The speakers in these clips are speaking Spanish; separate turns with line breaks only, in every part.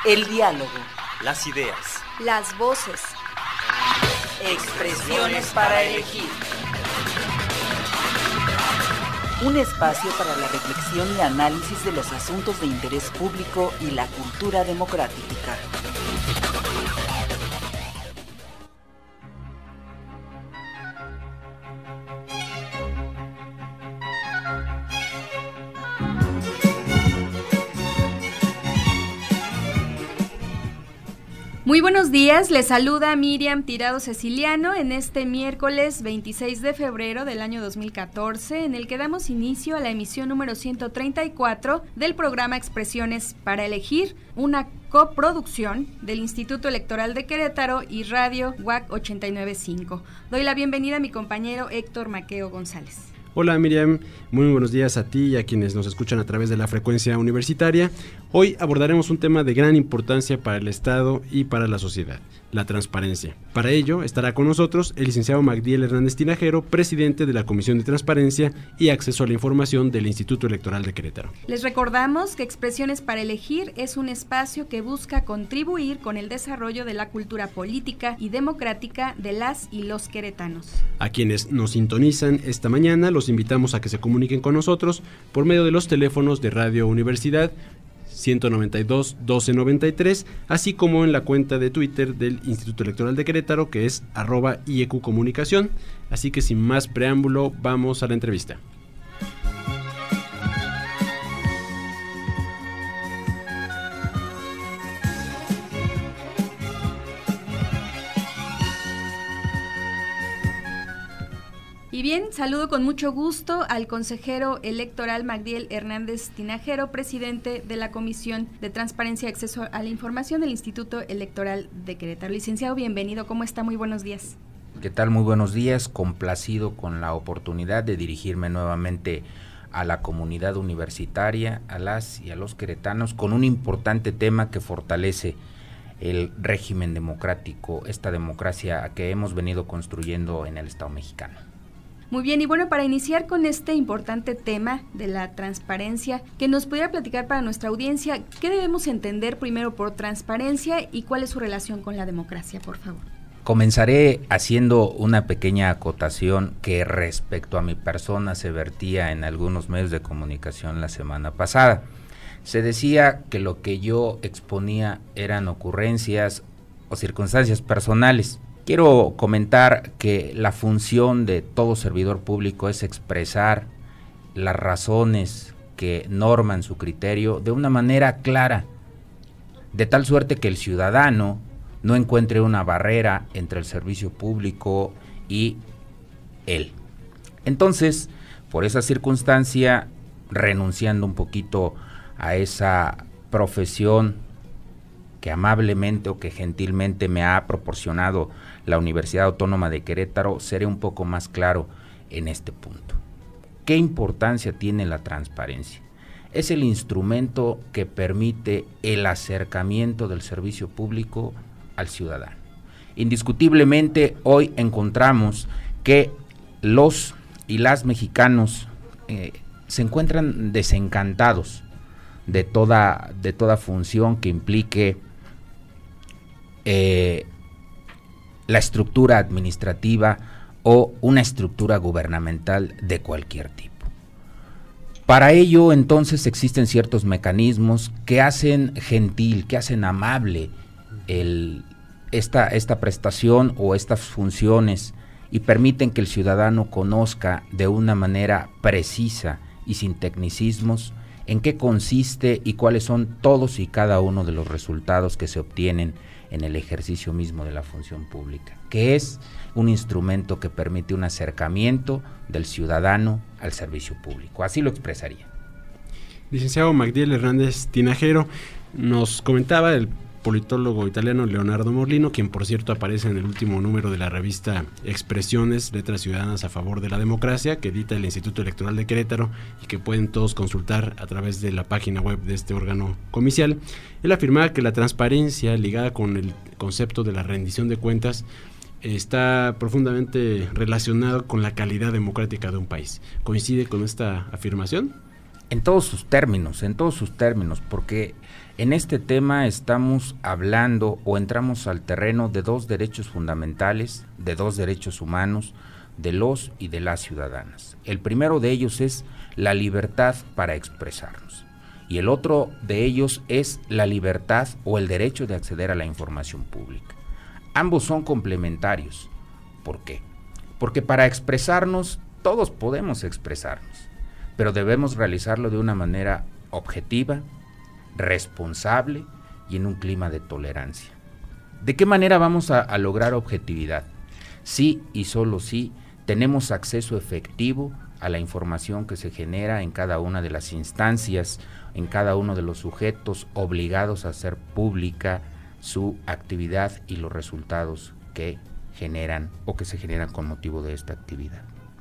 El diálogo.
Las ideas.
Las voces.
Expresiones para elegir. Un espacio para la reflexión y análisis de los asuntos de interés público y la cultura democrática.
Muy buenos días, les saluda Miriam Tirado Ceciliano en este miércoles 26 de febrero del año 2014, en el que damos inicio a la emisión número 134 del programa Expresiones para Elegir, una coproducción del Instituto Electoral de Querétaro y Radio UAC 895. Doy la bienvenida a mi compañero Héctor Maqueo González.
Hola Miriam, muy buenos días a ti y a quienes nos escuchan a través de la frecuencia universitaria. Hoy abordaremos un tema de gran importancia para el Estado y para la sociedad, la transparencia. Para ello estará con nosotros el licenciado Magdiel Hernández Tinajero, presidente de la Comisión de Transparencia y Acceso a la Información del Instituto Electoral de Querétaro.
Les recordamos que Expresiones para Elegir es un espacio que busca contribuir con el desarrollo de la cultura política y democrática de las y los queretanos.
A quienes nos sintonizan esta mañana, los invitamos a que se comuniquen con nosotros por medio de los teléfonos de Radio Universidad 192 1293, así como en la cuenta de Twitter del Instituto Electoral de Querétaro, que es @IEQ Comunicación. Así que sin más preámbulo, vamos a la entrevista.
Y bien, saludo con mucho gusto al consejero electoral Magdiel Hernández Tinajero, presidente de la Comisión de Transparencia y Acceso a la Información del Instituto Electoral de Querétaro. Licenciado, bienvenido, ¿cómo está? Muy buenos días.
¿Qué tal? Muy buenos días, complacido con la oportunidad de dirigirme nuevamente a la comunidad universitaria, a las y a los queretanos, con un importante tema que fortalece el régimen democrático, esta democracia que hemos venido construyendo en el Estado mexicano.
Muy bien, y bueno, para iniciar con este importante tema de la transparencia, que nos pudiera platicar para nuestra audiencia, ¿qué debemos entender primero por transparencia y cuál es su relación con la democracia, por favor?
Comenzaré haciendo una pequeña acotación que respecto a mi persona se vertía en algunos medios de comunicación la semana pasada. Se decía que lo que yo exponía eran ocurrencias o circunstancias personales. Quiero comentar que la función de todo servidor público es expresar las razones que norman su criterio de una manera clara, de tal suerte que el ciudadano no encuentre una barrera entre el servicio público y él. Entonces, por esa circunstancia, renunciando un poquito a esa profesión que amablemente o que gentilmente me ha proporcionado la Universidad Autónoma de Querétaro, seré un poco más claro en este punto. ¿Qué importancia tiene la transparencia? Es el instrumento que permite el acercamiento del servicio público al ciudadano. Indiscutiblemente, hoy encontramos que los y las mexicanos se encuentran desencantados de toda función que implique la estructura administrativa o una estructura gubernamental de cualquier tipo. Para ello, entonces, existen ciertos mecanismos que hacen gentil, que hacen amable esta prestación o estas funciones y permiten que el ciudadano conozca de una manera precisa y sin tecnicismos en qué consiste y cuáles son todos y cada uno de los resultados que se obtienen en el ejercicio mismo de la función pública, que es un instrumento que permite un acercamiento del ciudadano al servicio público. Así lo expresaría.
Licenciado Magdiel Hernández Tinajero, nos comentaba el politólogo italiano Leonardo Morlino, quien por cierto aparece en el último número de la revista Expresiones, Letras Ciudadanas a Favor de la Democracia, que edita el Instituto Electoral de Querétaro y que pueden todos consultar a través de la página web de este órgano comicial. Él afirmaba que la transparencia ligada con el concepto de la rendición de cuentas está profundamente relacionado con la calidad democrática de un país. ¿Coincide con esta afirmación?
en todos sus términos, porque en este tema estamos hablando o entramos al terreno de dos derechos fundamentales, de dos derechos humanos, de los y de las ciudadanas. El primero de ellos es la libertad para expresarnos y el otro de ellos es la libertad o el derecho de acceder a la información pública. Ambos son complementarios. ¿Por qué? Porque para expresarnos, todos podemos expresarnos, pero debemos realizarlo de una manera objetiva, responsable y en un clima de tolerancia. ¿De qué manera vamos a lograr objetividad? Sí y solo sí tenemos acceso efectivo a la información que se genera en cada una de las instancias, en cada uno de los sujetos obligados a hacer pública su actividad y los resultados que generan o que se generan con motivo de esta actividad.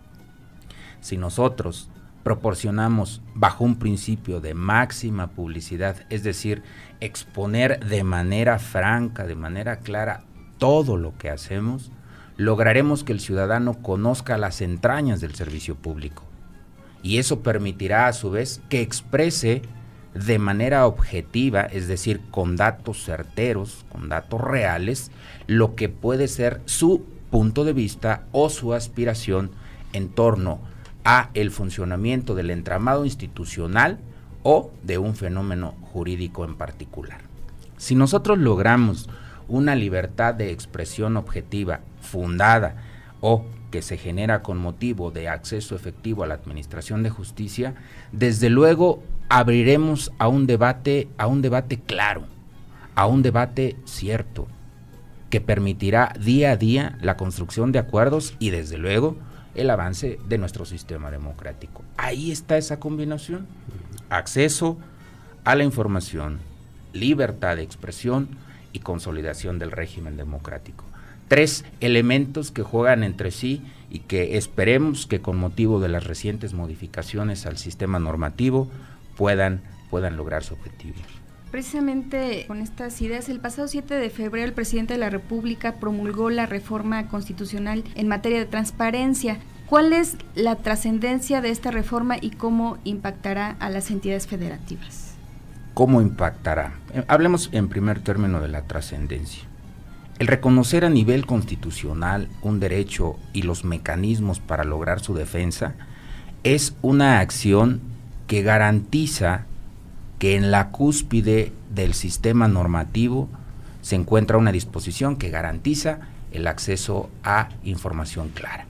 Si nosotros proporcionamos bajo un principio de máxima publicidad, es decir, exponer de manera franca, de manera clara todo lo que hacemos, lograremos que el ciudadano conozca las entrañas del servicio público y eso permitirá a su vez que exprese de manera objetiva, es decir, con datos certeros, con datos reales, lo que puede ser su punto de vista o su aspiración en torno a el funcionamiento del entramado institucional o de un fenómeno jurídico en particular. Si nosotros logramos una libertad de expresión objetiva, fundada o que se genera con motivo de acceso efectivo a la administración de justicia, desde luego abriremos a un debate claro, a un debate cierto, que permitirá día a día la construcción de acuerdos y desde luego el avance de nuestro sistema democrático. Ahí está esa combinación: acceso a la información, libertad de expresión y consolidación del régimen democrático. Tres elementos que juegan entre sí y que esperemos que con motivo de las recientes modificaciones al sistema normativo puedan lograr su objetivo.
Precisamente con estas ideas, el pasado 7 de febrero el presidente de la República promulgó la reforma constitucional en materia de transparencia. ¿Cuál es la trascendencia de esta reforma y cómo impactará a las entidades federativas?
¿Cómo impactará? Hablemos en primer término de la trascendencia. El reconocer a nivel constitucional un derecho y los mecanismos para lograr su defensa es una acción que garantiza que en la cúspide del sistema normativo se encuentra una disposición que garantiza el acceso a información clara.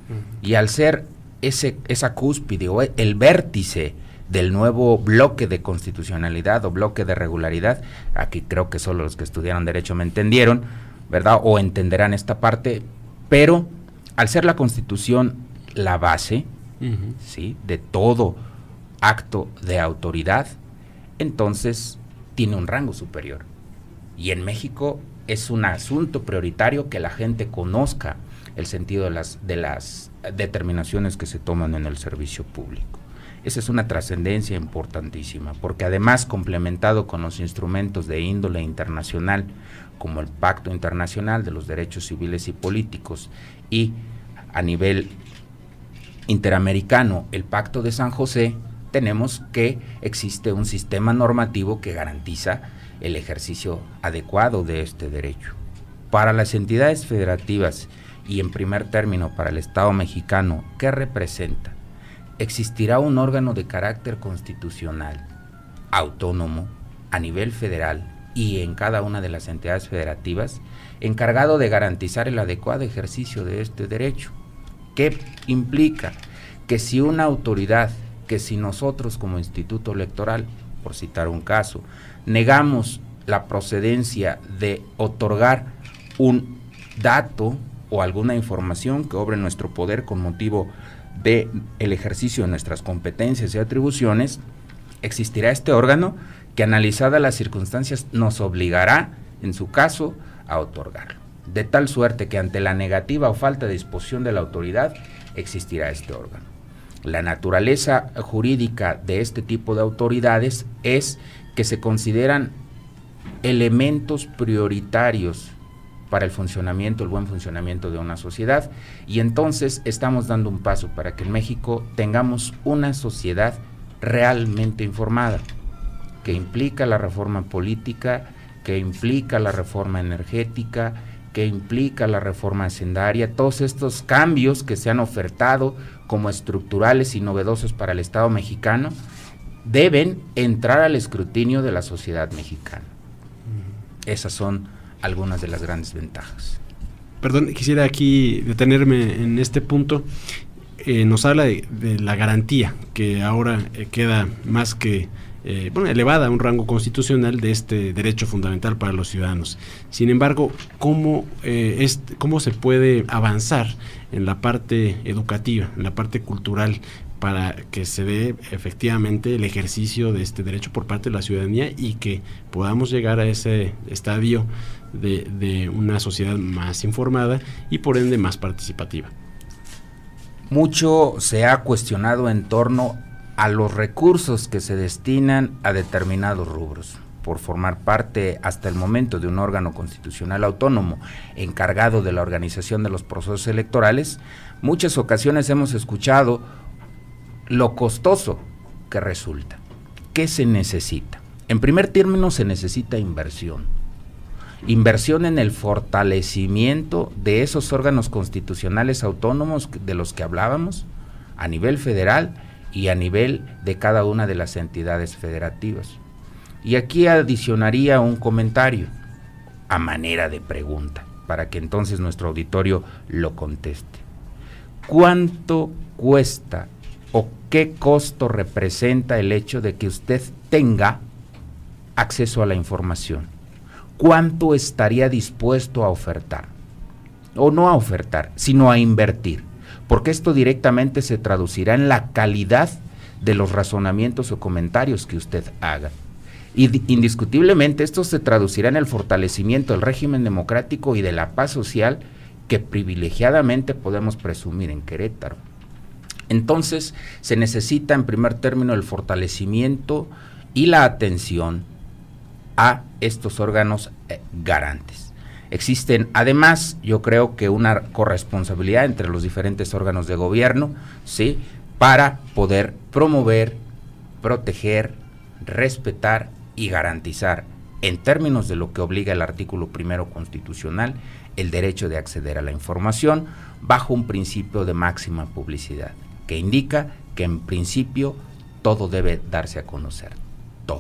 Y al ser esa cúspide o el vértice del nuevo bloque de constitucionalidad o bloque de regularidad, aquí creo que solo los que estudiaron Derecho me entendieron, ¿verdad? O entenderán esta parte, pero al ser la Constitución la base, ¿sí?, de todo acto de autoridad, entonces tiene un rango superior. Y en México es un asunto prioritario que la gente conozca el sentido de las determinaciones que se toman en el servicio público. Esa es una trascendencia importantísima, porque además complementado con los instrumentos de índole internacional, como el Pacto Internacional de los Derechos Civiles y Políticos y a nivel interamericano el Pacto de San José, tenemos que existe un sistema normativo que garantiza el ejercicio adecuado de este derecho. Para las entidades federativas y en primer término para el Estado mexicano, ¿qué representa? Existirá un órgano de carácter constitucional, autónomo, a nivel federal y en cada una de las entidades federativas, encargado de garantizar el adecuado ejercicio de este derecho. ¿Qué implica? Que si una autoridad, que si nosotros como Instituto Electoral, por citar un caso, negamos la procedencia de otorgar un dato o alguna información que obre en nuestro poder con motivo de el ejercicio de nuestras competencias y atribuciones, existirá este órgano que, analizadas las circunstancias, nos obligará, en su caso, a otorgarlo. De tal suerte que ante la negativa o falta de disposición de la autoridad, existirá este órgano. La naturaleza jurídica de este tipo de autoridades es que se consideran elementos prioritarios para el funcionamiento, el buen funcionamiento de una sociedad, y entonces estamos dando un paso para que en México tengamos una sociedad realmente informada, que implica la reforma política, que implica la reforma energética, que implica la reforma hacendaria, todos estos cambios que se han ofertado como estructurales y novedosos para el Estado mexicano, deben entrar al escrutinio de la sociedad mexicana. Esas son algunas de las grandes ventajas.
Perdón, quisiera aquí detenerme en este punto. Nos habla de la garantía que ahora queda más que elevada a un rango constitucional de este derecho fundamental para los ciudadanos. Sin embargo, ¿cómo se puede avanzar en la parte educativa, en la parte cultural, para que se dé efectivamente el ejercicio de este derecho por parte de la ciudadanía y que podamos llegar a ese estadio de una sociedad más informada y por ende más participativa?
Mucho se ha cuestionado en torno a los recursos que se destinan a determinados rubros, por formar parte hasta el momento de un órgano constitucional autónomo encargado de la organización de los procesos electorales. Muchas ocasiones hemos escuchado lo costoso que resulta. ¿Qué se necesita? En primer término, se necesita inversión en el fortalecimiento de esos órganos constitucionales autónomos de los que hablábamos a nivel federal y a nivel de cada una de las entidades federativas. Y aquí adicionaría un comentario a manera de pregunta, para que entonces nuestro auditorio lo conteste. ¿Cuánto cuesta o qué costo representa el hecho de que usted tenga acceso a la información? ¿Cuánto estaría dispuesto a ofertar? O no a ofertar, sino a invertir, porque esto directamente se traducirá en la calidad de los razonamientos o comentarios que usted haga. Y indiscutiblemente esto se traducirá en el fortalecimiento del régimen democrático y de la paz social que privilegiadamente podemos presumir en Querétaro. Entonces, se necesita en primer término el fortalecimiento y la atención a estos órganos garantes. Existen además, yo creo que una corresponsabilidad entre los diferentes órganos de gobierno, ¿sí?, para poder promover, proteger, respetar y garantizar, en términos de lo que obliga el artículo 1 constitucional, el derecho de acceder a la información bajo un principio de máxima publicidad, que indica que en principio todo debe darse a conocer, todo.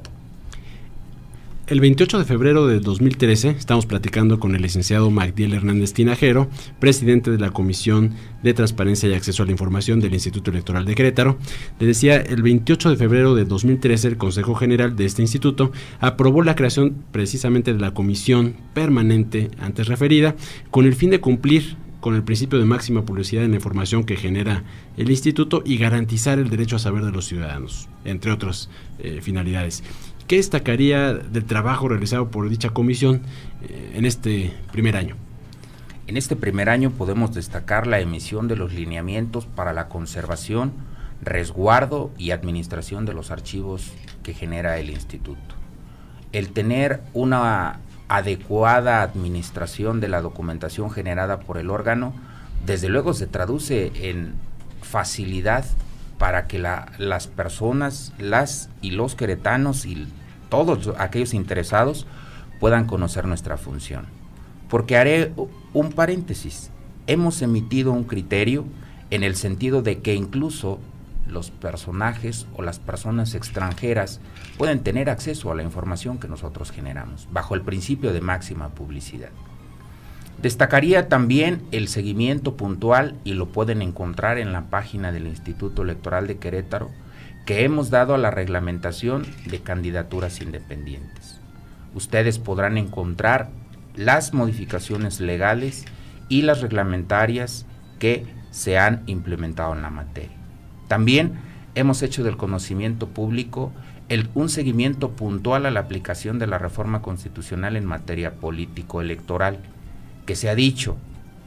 El 28 de febrero de 2013 estamos platicando con el licenciado Magdiel Hernández Tinajero, presidente de la Comisión de Transparencia y Acceso a la Información del Instituto Electoral de Querétaro. Le decía, el 28 de febrero de 2013 el Consejo General de este instituto aprobó la creación precisamente de la comisión permanente antes referida, con el fin de cumplir con el principio de máxima publicidad en la información que genera el instituto y garantizar el derecho a saber de los ciudadanos, entre otras finalidades. ¿Qué destacaría del trabajo realizado por dicha comisión en este primer año?
En este primer año podemos destacar la emisión de los lineamientos para la conservación, resguardo y administración de los archivos que genera el instituto. El tener una adecuada administración de la documentación generada por el órgano, desde luego se traduce en facilidad para que las personas, las y los queretanos y todos aquellos interesados puedan conocer nuestra función. Porque haré un paréntesis, hemos emitido un criterio en el sentido de que incluso los personajes o las personas extranjeras pueden tener acceso a la información que nosotros generamos, bajo el principio de máxima publicidad. Destacaría también el seguimiento puntual, y lo pueden encontrar en la página del Instituto Electoral de Querétaro, que hemos dado a la reglamentación de candidaturas independientes. Ustedes podrán encontrar las modificaciones legales y las reglamentarias que se han implementado en la materia. También hemos hecho del conocimiento público un seguimiento puntual a la aplicación de la reforma constitucional en materia político-electoral, que se ha dicho,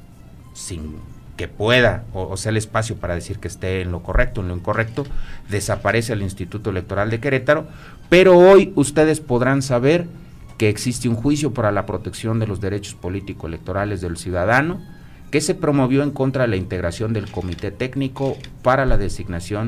sin que pueda o sea el espacio para decir que esté en lo correcto, en lo incorrecto, desaparece el Instituto Electoral de Querétaro, pero hoy ustedes podrán saber que existe un juicio para la protección de los derechos político-electorales del ciudadano, que se promovió en contra de la integración del Comité Técnico para la designación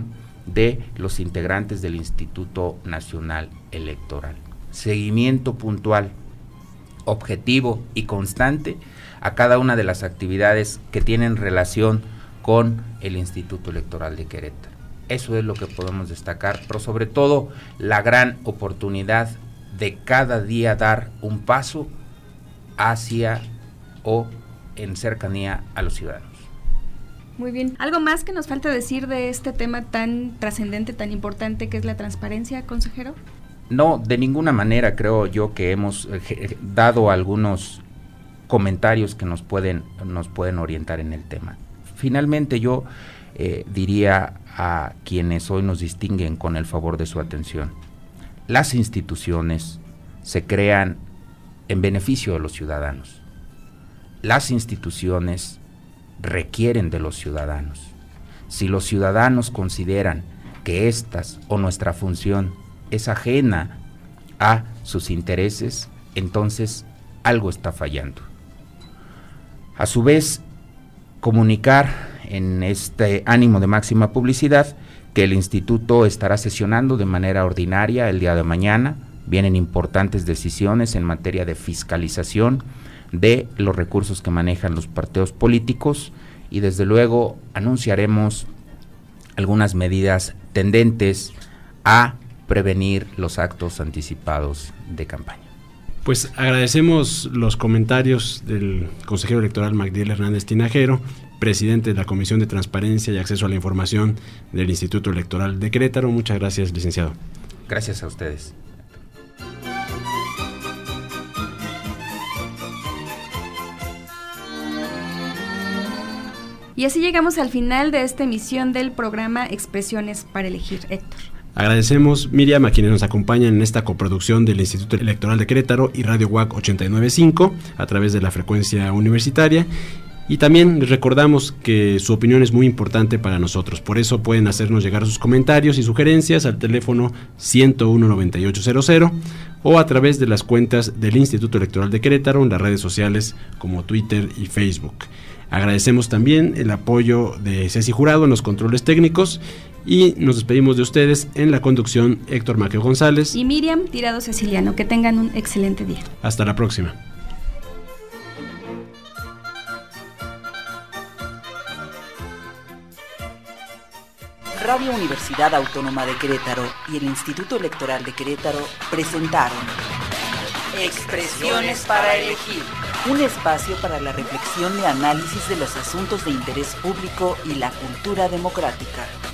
de los integrantes del Instituto Nacional Electoral. Seguimiento puntual, objetivo y constante a cada una de las actividades que tienen relación con el Instituto Electoral de Querétaro. Eso es lo que podemos destacar, pero sobre todo la gran oportunidad de cada día dar un paso hacia o en cercanía a los ciudadanos.
Muy bien. ¿Algo más que nos falta decir de este tema tan trascendente, tan importante que es la transparencia, consejero?
No, de ninguna manera. Creo yo que hemos dado algunos comentarios que nos pueden orientar en el tema. Finalmente yo diría a quienes hoy nos distinguen con el favor de su atención: las instituciones se crean en beneficio de los ciudadanos. Las instituciones requieren de los ciudadanos. Si los ciudadanos consideran que estas o nuestra función es ajena a sus intereses, entonces algo está fallando. A su vez, comunicar en este ánimo de máxima publicidad que el instituto estará sesionando de manera ordinaria el día de mañana. Vienen importantes decisiones en materia de fiscalización de los recursos que manejan los partidos políticos, y desde luego anunciaremos algunas medidas tendentes a prevenir los actos anticipados de campaña.
Pues agradecemos los comentarios del consejero electoral Magdiel Hernández Tinajero, presidente de la Comisión de Transparencia y Acceso a la Información del Instituto Electoral de Querétaro. Muchas gracias, licenciado.
Gracias a ustedes.
Y así llegamos al final de esta emisión del programa Expresiones para Elegir, Héctor.
Agradecemos, Miriam, a quienes nos acompañan en esta coproducción del Instituto Electoral de Querétaro y Radio UAC 89.5 a través de la frecuencia universitaria. Y también les recordamos que su opinión es muy importante para nosotros. Por eso pueden hacernos llegar sus comentarios y sugerencias al teléfono 101-9800 o a través de las cuentas del Instituto Electoral de Querétaro en las redes sociales como Twitter y Facebook. Agradecemos también el apoyo de Ceci Jurado en los controles técnicos y nos despedimos de ustedes en la conducción Héctor Maqueo González
y Miriam Tirado Ceciliano. Que tengan un excelente día.
Hasta la próxima.
Radio Universidad Autónoma de Querétaro y el Instituto Electoral de Querétaro presentaron Expresiones para Elegir, un espacio para la reflexión y análisis de los asuntos de interés público y la cultura democrática.